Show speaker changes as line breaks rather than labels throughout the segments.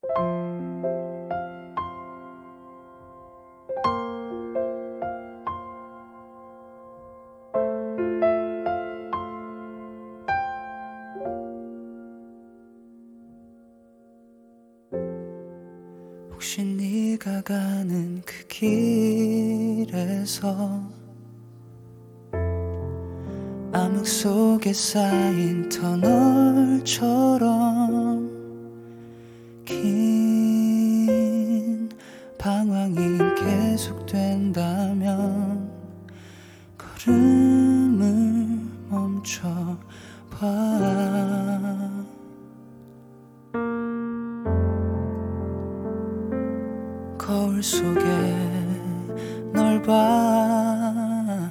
혹시 네가 가는 그 길에서 암흑 속에 쌓인 터널처럼 긴 방황이 계속된다면 걸음을 멈춰봐. 거울 속에 널 봐.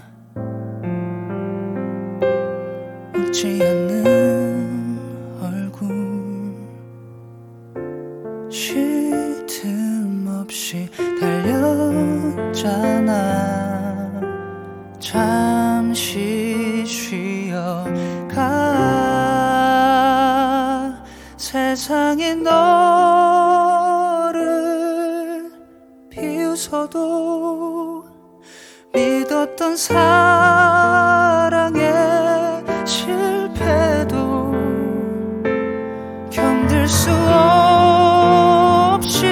웃지 않는 얼굴 쉴 틈 없이 달렸잖아. 잠시 쉬어가. 세상이 너를 비웃어도 믿었던 사랑의 실패도 견딜 수 없이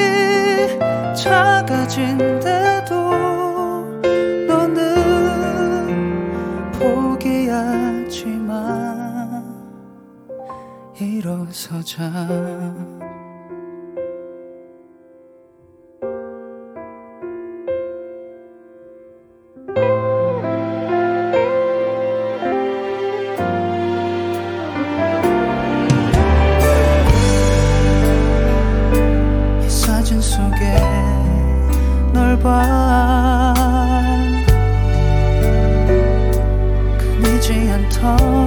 작아진대도 너는 포기하지 마. 일어서자. 봐. 끊이지 않던